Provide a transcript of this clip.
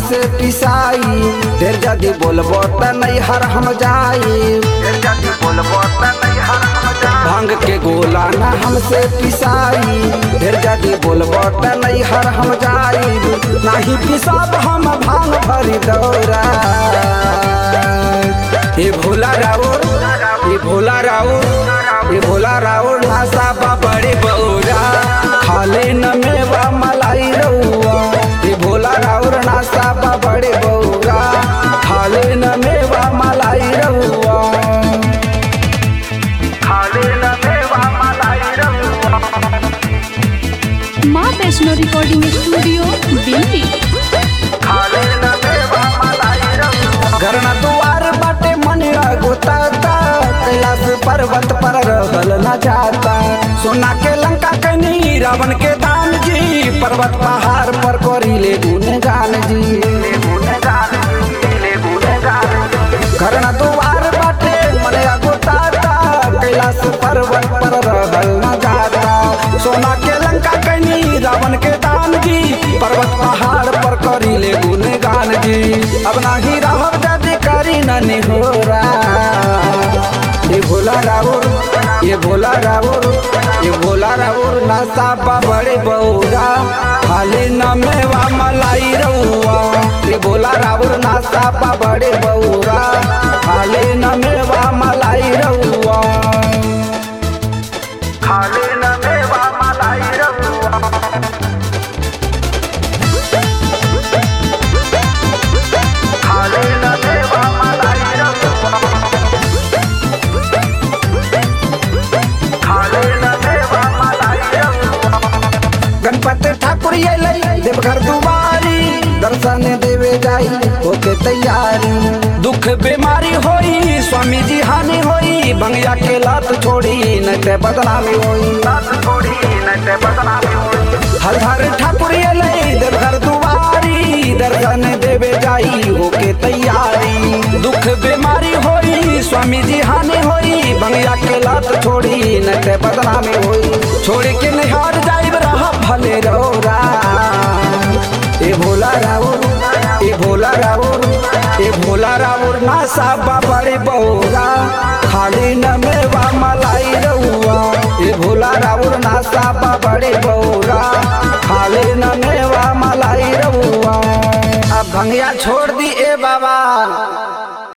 हमसे पिसाई। ढेर जदी बोलबो त नहीं हर हम जाई। भांग के गोला ना हमसे पिसाई। ढेर जदी बोलबो त नहीं हर हम जाई। नहीं पिसाब हम भांग भरी दौरा। ये भोला राउर, ये भोला राउर, ये भोला राउर नासा बड़े बौरा। खाले न मेवा मलाई रउआ। ये भोला राउर नासा बड़े बौरा। खाले न मेवा मलाई रउआ। खाले न मेवा मलाई रउआ। माँ वैष्णो रिकॉर्डिंग स्टूडियो दिल्ली। खाले न मेवा मलाई रउआ। घरना दुआर बाटे मन गोताता। कैलाश पर्वत पर रहल न जाता। सोना के लंका कनी रावण के दान जी। पर्वत पहाड़ पर करीले गुणगान जी। घरना दुआर बाटे मन गोताता। कैलाश पर्वत पर रहल न जाता। सोना के लंका कनी रावण के दान जी। पर्वत पहाड़ पर करीले गुणगान जी। अब नाही रहब जदी करी न निहोरा। ये भोला राउर, ये भोला राउर, ये भोला राउर नासा बड़े बौरा। खाले न मेवा मलाई रउआ। ये भोला राउर नासा बड़े बौरा। खाले न मेवा मलाई रउआ। खाले न मेवा मलाई रउआ। खाले न मेवा मलाई रउआ। गणपति ठाकुर देवघर दुआरी। दर्शन देवे जाई होके तैयारी। दुख बीमारी होई स्वामी जी हानि होई। बंगिया के लात छोड़ी नहीं ते बदनामी होई। हर ठाकुर देवघर दुआरी। दर्शन देवे जाई होके तैयारी। दुख बीमारी होई स्वामी जी हानि होई। बंगिया के लात छोड़ी नहीं ते बदनामी होई। छोड़ के निहार जाइब रहा भले रौरा। ए भोला राउर, ए भोला राउर, ए भोला राउर नासा बड़े बौरा। खाली न मेवा मलाई रउआ। ए भोला राउर नासा बड़े बौरा। खाली न मेवा मलाई रउआ। अब भंगिया छोड़ दी ए बाबा।